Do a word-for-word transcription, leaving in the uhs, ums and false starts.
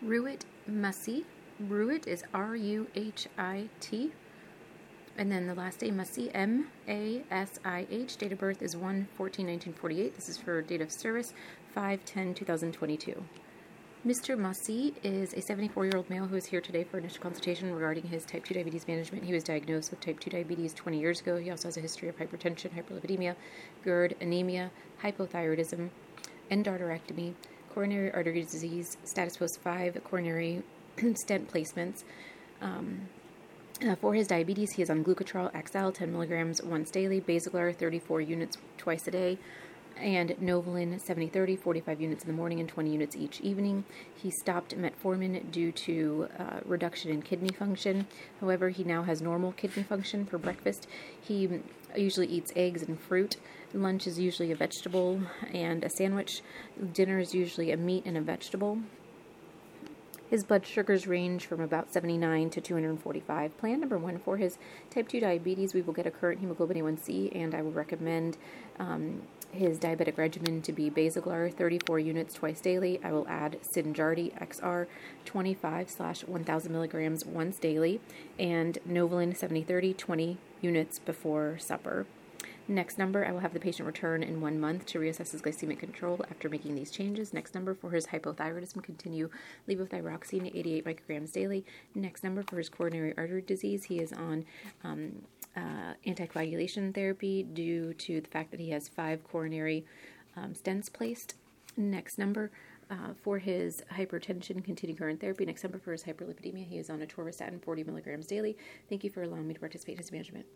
Ruhit Masih. Ruhit is R U H I T. And then the last name Masih, M A S I H. Date of birth is one fourteen nineteen forty-eight. This is for date of service, five ten twenty twenty-two. Mister Masih is a seventy-four-year-old male who is here today for initial consultation regarding his type two diabetes management. He was diagnosed with type two diabetes twenty years ago. He also has a history of hypertension, hyperlipidemia, GERD, anemia, hypothyroidism, endarterectomy, coronary artery disease, status post five, coronary stent placements. Um, uh, for his diabetes, he is on Glucotrol X L, ten milligrams once daily, Basaglar, thirty-four units twice a day, and Novolin seventy thirty, forty-five units in the morning and twenty units each evening. He stopped metformin due to uh, reduction in kidney function. However, he now has normal kidney function. For breakfast, he usually eats eggs and fruit. Lunch is usually a vegetable and a sandwich. Dinner is usually a meat and a vegetable. His blood sugars range from about seventy-nine to two hundred forty-five. Plan number one, for his type two diabetes, we will get a current hemoglobin A one C, and I will recommend um, his diabetic regimen to be Basaglar, thirty-four units twice daily. I will add Synjardy X R, twenty-five slash one thousand milligrams once daily, and Novolin seventy thirty, twenty units before supper. Next number, I will have the patient return in one month to reassess his glycemic control after making these changes. Next number, for his hypothyroidism, continue levothyroxine, eighty-eight micrograms daily. Next number, for his coronary artery disease, he is on um, uh, anticoagulation therapy due to the fact that he has five coronary um, stents placed. Next number, uh, for his hypertension, continue current therapy. Next number, for his hyperlipidemia, he is on atorvastatin, forty milligrams daily. Thank you for allowing me to participate in his management.